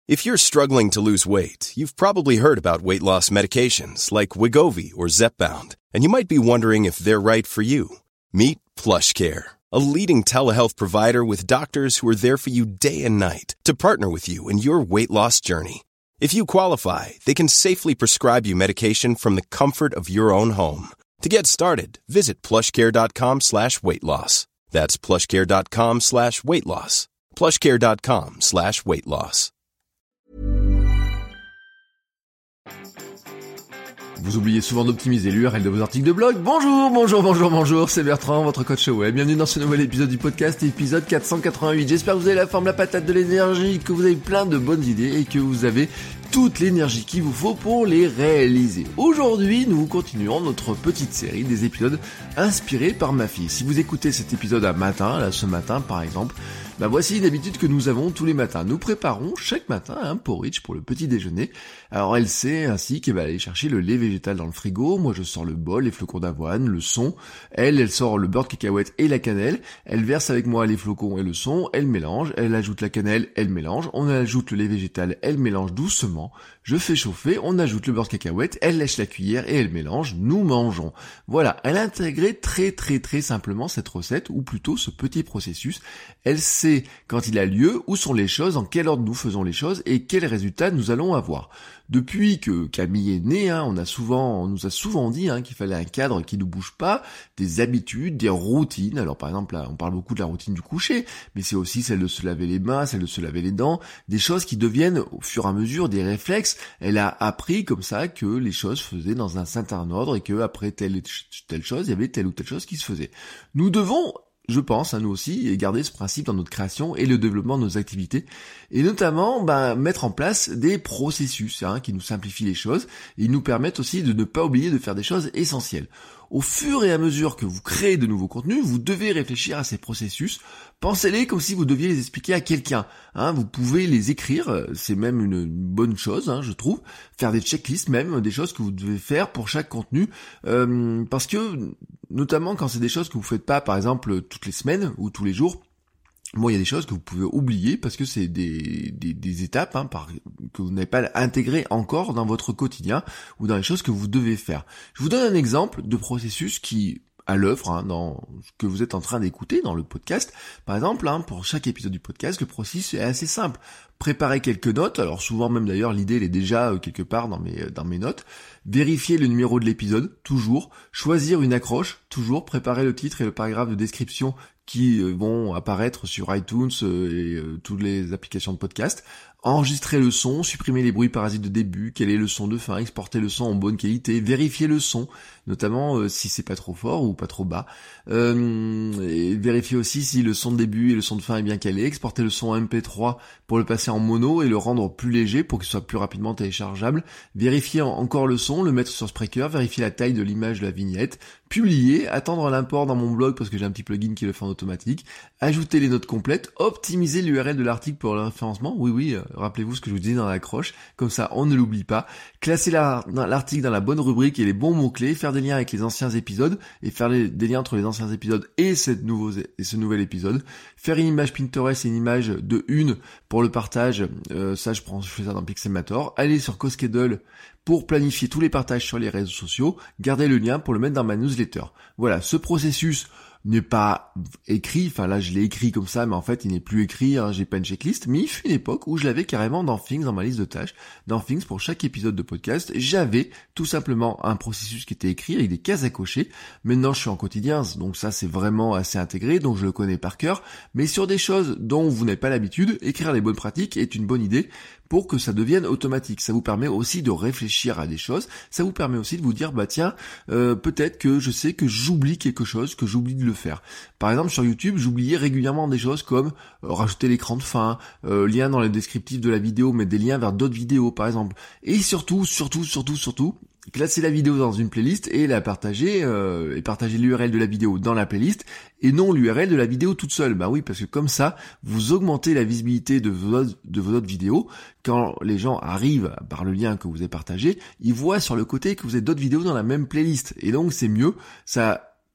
If you're struggling to lose weight, you've probably heard about weight loss medications like Wegovy or Zepbound, and you might be wondering if they're right for you. Meet PlushCare, a leading telehealth provider with doctors who are there for you day and night to partner with you in your weight loss journey. If you qualify, they can safely prescribe you medication from the comfort of your own home. To get started, visit plushcare.com/weightloss. That's plushcare.com/weightloss. plushcare.com/weightloss. Vous oubliez souvent d'optimiser l'URL de vos articles de blog. Bonjour, c'est Bertrand, votre coach web. Bienvenue dans ce nouvel épisode du podcast, épisode 488. J'espère que vous avez la forme, la patate, de l'énergie, que vous avez plein de bonnes idées et que vous avez toute l'énergie qu'il vous faut pour les réaliser. Aujourd'hui, nous continuons notre petite série des épisodes inspirés par ma fille. Si vous écoutez cet épisode ce matin par exemple, voici une habitude que nous avons tous les matins. Nous préparons chaque matin un porridge pour le petit déjeuner. Alors elle sait ainsi qu'elle va aller chercher le lait végétal dans le frigo. Moi je sors le bol, les flocons d'avoine, le son. Elle sort le beurre de cacahuète et la cannelle. Elle verse avec moi les flocons et le son. Elle mélange. Elle ajoute la cannelle, elle mélange. On ajoute le lait végétal, elle mélange doucement. Je fais chauffer, on ajoute le beurre de cacahuète, elle lèche la cuillère et elle mélange. Nous mangeons. Voilà, elle a intégré très simplement cette recette, ou plutôt ce petit processus. Elle sait quand il a lieu, où sont les choses, en quel ordre nous faisons les choses et quels résultats nous allons avoir. Depuis que Camille est née, on nous a souvent dit qu'il fallait un cadre qui ne bouge pas, des habitudes, des routines. Alors par exemple, là, on parle beaucoup de la routine du coucher, mais c'est aussi celle de se laver les mains, celle de se laver les dents, des choses qui deviennent au fur et à mesure des réflexes. Elle a appris comme ça que les choses se faisaient dans un certain ordre et que après telle chose, il y avait telle ou telle chose qui se faisait. Nous devons, je pense, nous aussi, garder ce principe dans notre création et le développement de nos activités, et notamment mettre en place des processus qui nous simplifient les choses et nous permettent aussi de ne pas oublier de faire des choses essentielles. Au fur et à mesure que vous créez de nouveaux contenus, vous devez réfléchir à ces processus. Pensez-les comme si vous deviez les expliquer à quelqu'un. Vous pouvez les écrire, c'est même une bonne chose, je trouve. Faire des checklists même, des choses que vous devez faire pour chaque contenu. Parce que, notamment quand c'est des choses que vous faites pas, par exemple, toutes les semaines ou tous les jours, il y a des choses que vous pouvez oublier parce que c'est des étapes que vous n'avez pas intégrées encore dans votre quotidien ou dans les choses que vous devez faire. Je vous donne un exemple de processus qui à l'œuvre dans ce que vous êtes en train d'écouter dans le podcast. Par exemple, pour chaque épisode du podcast, le processus est assez simple. Préparer quelques notes, alors souvent même d'ailleurs l'idée elle est déjà quelque part dans mes notes. Vérifier le numéro de l'épisode, toujours. Choisir une accroche, toujours. Préparer le titre et le paragraphe de description qui vont apparaître sur iTunes et toutes les applications de podcast. Enregistrer le son, supprimer les bruits parasites de début, quel est le son de fin, exporter le son en bonne qualité, vérifier le son, notamment si c'est pas trop fort ou pas trop bas, et vérifier aussi si le son de début et le son de fin est bien calé, exporter le son en MP3 pour le passer en mono et le rendre plus léger pour qu'il soit plus rapidement téléchargeable, vérifier encore le son, le mettre sur Spreaker, vérifier la taille de l'image de la vignette, publier, attendre l'import dans mon blog parce que j'ai un petit plugin qui le fait en automatique, ajouter les notes complètes, optimiser l'URL de l'article pour le référencement, oui, rappelez-vous ce que je vous disais dans l'accroche, comme ça on ne l'oublie pas, classer l'article dans la bonne rubrique et les bons mots-clés, faire des liens avec les anciens épisodes et faire des liens entre les anciens épisodes et ce nouvel épisode, faire une image Pinterest et une image de une pour le partage, je fais ça dans Pixelmator, aller sur CoSchedule pour planifier tous les partages sur les réseaux sociaux, garder le lien pour le mettre dans ma newsletter. Voilà, ce processus n'est pas écrit, là je l'ai écrit comme ça, mais en fait il n'est plus écrit, j'ai pas une checklist, mais il fut une époque où je l'avais carrément dans Things, dans ma liste de tâches, dans Things pour chaque épisode de podcast, j'avais tout simplement un processus qui était écrit avec des cases à cocher. Maintenant je suis en quotidien, donc ça c'est vraiment assez intégré, donc je le connais par cœur, mais sur des choses dont vous n'avez pas l'habitude, écrire les bonnes pratiques est une bonne idée pour que ça devienne automatique. Ça vous permet aussi de réfléchir à des choses, ça vous permet aussi de vous dire, peut-être que je sais que j'oublie quelque chose, que j'oublie de le faire. Par exemple, sur YouTube, j'oubliais régulièrement des choses comme rajouter l'écran de fin, lien dans le descriptif de la vidéo, mettre des liens vers d'autres vidéos, par exemple. Et surtout, classer la vidéo dans une playlist et la partager, et partager l'URL de la vidéo dans la playlist et non l'URL de la vidéo toute seule. Oui, parce que comme ça, vous augmentez la visibilité de vos autres vidéos. Quand les gens arrivent par le lien que vous avez partagé, ils voient sur le côté que vous avez d'autres vidéos dans la même playlist. Et donc c'est mieux, ça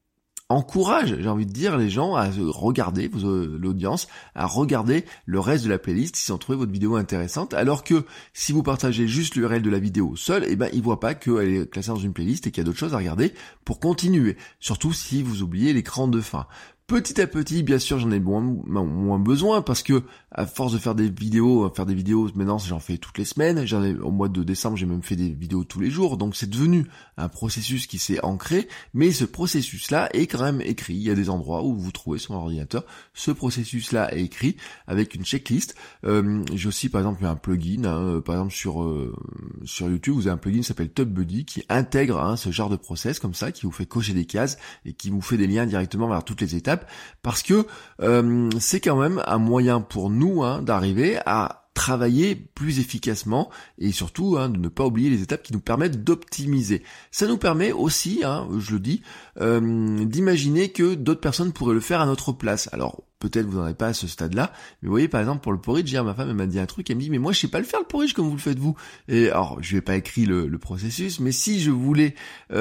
encourage, j'ai envie de dire, les gens à regarder, l'audience, à regarder le reste de la playlist s'ils ont trouvé votre vidéo intéressante, alors que si vous partagez juste l'URL de la vidéo seule, ils voient pas qu'elle est classée dans une playlist et qu'il y a d'autres choses à regarder pour continuer, surtout si vous oubliez l'écran de fin. Petit à petit, bien sûr, j'en ai moins besoin parce que à force de faire des vidéos, maintenant j'en fais toutes les semaines. Au mois de décembre, j'ai même fait des vidéos tous les jours. Donc c'est devenu un processus qui s'est ancré. Mais ce processus-là est quand même écrit. Il y a des endroits où vous trouvez sur l'ordinateur. Ce processus-là est écrit avec une checklist. J'ai aussi, par exemple, un plugin. Par exemple, sur YouTube, vous avez un plugin qui s'appelle TubBuddy qui intègre ce genre de process comme ça, qui vous fait cocher des cases et qui vous fait des liens directement vers toutes les étapes. Parce que c'est quand même un moyen pour nous d'arriver à travailler plus efficacement et surtout de ne pas oublier les étapes qui nous permettent d'optimiser. Ça nous permet aussi, je le dis, d'imaginer que d'autres personnes pourraient le faire à notre place. Alors peut-être vous n'en avez pas à ce stade-là, mais vous voyez par exemple pour le porridge, hier ma femme elle m'a dit un truc, elle me dit mais moi je sais pas le faire le porridge comme vous le faites vous. Et alors je lui ai pas écrit le processus, mais si je voulais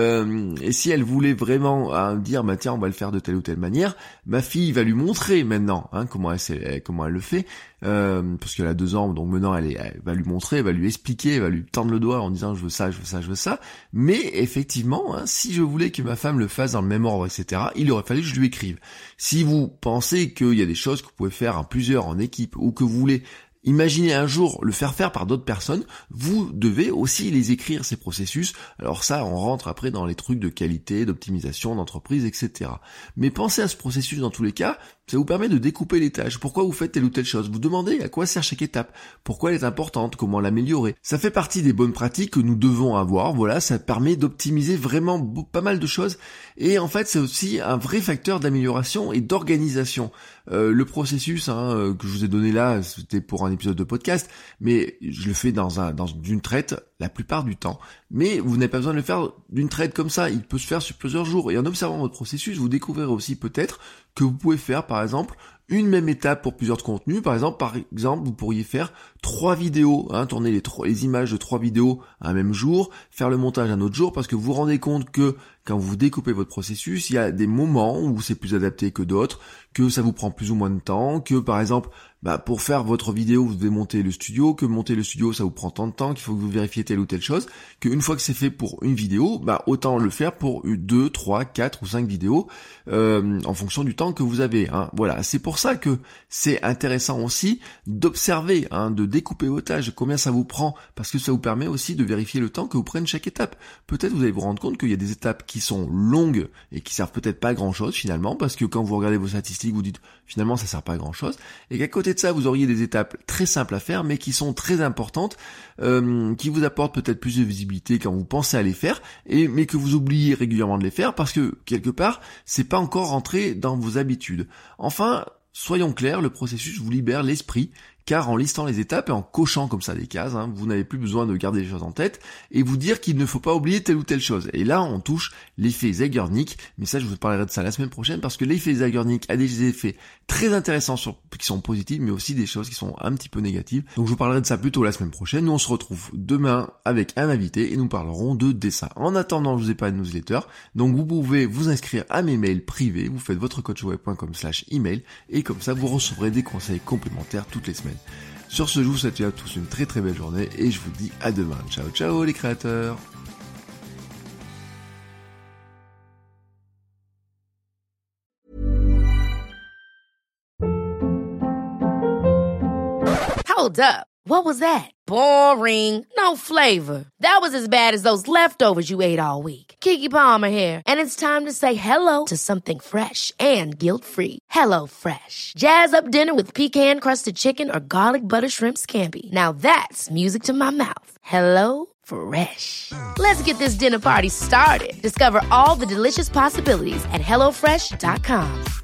et si elle voulait vraiment dire bah tiens on va le faire de telle ou telle manière, ma fille va lui montrer maintenant comment elle le fait. Parce qu'elle a 2 ans, donc maintenant elle va lui montrer, elle va lui expliquer, elle va lui tendre le doigt en disant je veux ça. Mais effectivement, si je voulais que ma femme le fasse dans le même ordre, etc., il aurait fallu que je lui écrive. Si vous pensez qu'il y a des choses que vous pouvez faire en plusieurs, en équipe, ou que vous voulez imaginez un jour le faire par d'autres personnes, vous devez aussi les écrire, ces processus. Alors ça, on rentre après dans les trucs de qualité, d'optimisation, d'entreprise, etc. Mais pensez à ce processus dans tous les cas, ça vous permet de découper les tâches. Pourquoi vous faites telle ou telle chose? Vous demandez à quoi sert chaque étape, pourquoi elle est importante, comment l'améliorer. Ça fait partie des bonnes pratiques que nous devons avoir. Voilà, ça permet d'optimiser vraiment pas mal de choses. Et en fait, c'est aussi un vrai facteur d'amélioration et d'organisation. Le processus que je vous ai donné là, c'était pour un épisode de podcast, mais je le fais dans une traite la plupart du temps. Mais vous n'avez pas besoin de le faire d'une traite comme ça. Il peut se faire sur plusieurs jours. Et en observant votre processus, vous découvrirez aussi peut-être que vous pouvez faire, par exemple, une même étape pour plusieurs contenus. Par exemple, vous pourriez faire 3 vidéos, tourner les images de 3 vidéos un même jour, faire le montage un autre jour, parce que vous vous rendez compte que quand vous découpez votre processus, il y a des moments où c'est plus adapté que d'autres, que ça vous prend plus ou moins de temps, que par exemple, pour faire votre vidéo, vous devez monter le studio, que monter le studio, ça vous prend tant de temps, qu'il faut que vous vérifiez telle ou telle chose, qu'une fois que c'est fait pour une vidéo, autant le faire pour 2, 3, 4 ou 5 vidéos, en fonction du temps que vous avez. Voilà, c'est pour ça que c'est intéressant aussi d'observer, de découper vos tâches, combien ça vous prend, parce que ça vous permet aussi de vérifier le temps que vous prenez chaque étape. Peut-être vous allez vous rendre compte qu'il y a des étapes qui sont longues et qui servent peut-être pas à grand chose finalement, parce que quand vous regardez vos statistiques, vous dites finalement ça sert pas à grand chose, et qu'à côté de ça vous auriez des étapes très simples à faire mais qui sont très importantes, qui vous apportent peut-être plus de visibilité quand vous pensez à les faire, mais que vous oubliez régulièrement de les faire parce que quelque part c'est pas encore rentré dans vos habitudes. Enfin, soyons clairs, le processus vous libère l'esprit, car en listant les étapes et en cochant comme ça des cases, vous n'avez plus besoin de garder les choses en tête et vous dire qu'il ne faut pas oublier telle ou telle chose. Et là, on touche l'effet Zeigarnik, mais ça, je vous parlerai de ça la semaine prochaine, parce que l'effet Zeigarnik a des effets très intéressants qui sont positifs, mais aussi des choses qui sont un petit peu négatives. Donc je vous parlerai de ça plutôt la semaine prochaine. Nous, on se retrouve demain avec un invité et nous parlerons de dessin. En attendant, je vous ai pas de newsletter, donc vous pouvez vous inscrire à mes mails privés, vous faites votrecoachweb.com/email et comme ça, vous recevrez des conseils complémentaires toutes les semaines. Sur ce, je vous souhaite à tous une très très belle journée et je vous dis à demain. Ciao ciao les créateurs. Hold up. What was that? Boring. No flavor. That was as bad as those leftovers you ate all week. Keke Palmer here, and it's time to say hello to something fresh and guilt-free. Hello Fresh. Jazz up dinner with pecan-crusted chicken or garlic butter shrimp scampi. Now that's music to my mouth. Hello Fresh. Let's get this dinner party started. Discover all the delicious possibilities at HelloFresh.com.